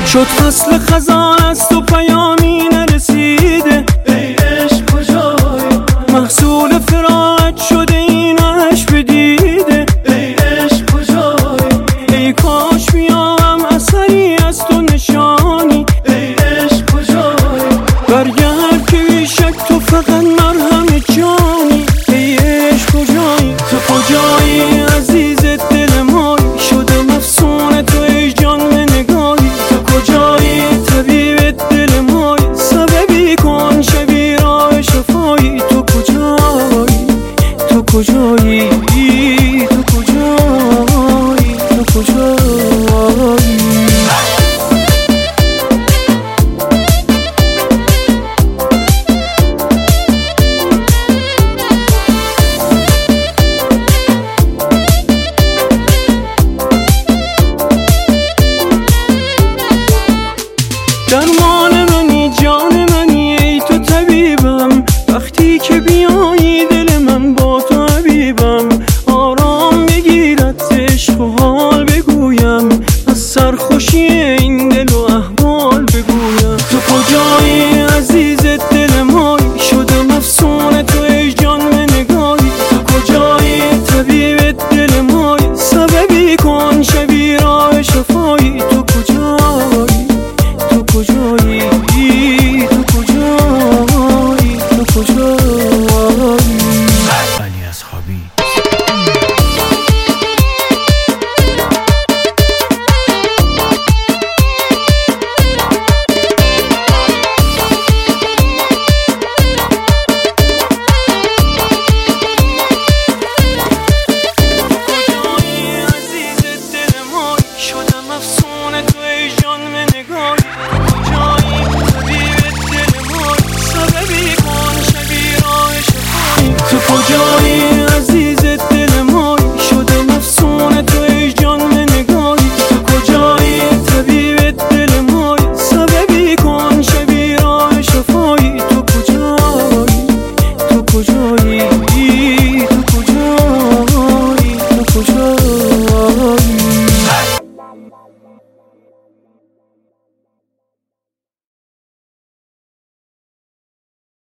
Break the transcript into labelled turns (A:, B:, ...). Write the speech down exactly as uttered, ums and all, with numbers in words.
A: شد فصل خزان است و پیامی نرسیده،
B: ای عشق کجایی؟
A: محصول فراقت شده این عشق بدیده،
B: ای عشق کجایی؟
A: ای کاش بیام اثری از تو نشانی،
B: ای عشق کجایی؟
A: برگرد که بیشک تو فقط مرهم جانی. ای عشق کجایی؟ تو کجایی عزیز دل مایی؟ شدم افسون تو ای جان و نگاهی. تو کجایی طبیب دل مایی؟ سببی کن شبی راه شفایی. تو کجایی؟ تو کجایی؟ تو کجایی؟ تو کجایی؟ درمان منی جان منی ای تو طبیبم، وقتی که بیایی دل من با تو حبیبم. آرام بگیرد عشق و حال بگویم، از سرخوشی این دل و احوال بگویم. تو کجایی عزیز دل مایی؟ شدم افسون تو ای جان و نگاهی. تو کجایی طبیب دل مایی؟ سببی کن شبی راه شفایی. تو کجایی؟ تو کجایی؟ تو کجایی؟ تو کجایی؟
C: علی اصحابی.
A: شدم افسون تو ای جان و نگاهی. کجایی طبیب دل مایی؟ سببی کن شبی راه شفایی. تو کجایی عزیز دل مایی؟ شدم افسون تو ای جان و نگاهی. تو کجایی طبیب دل مایی؟ سببی کن شبی راه شفایی. تو کجایی؟ تو کجایی؟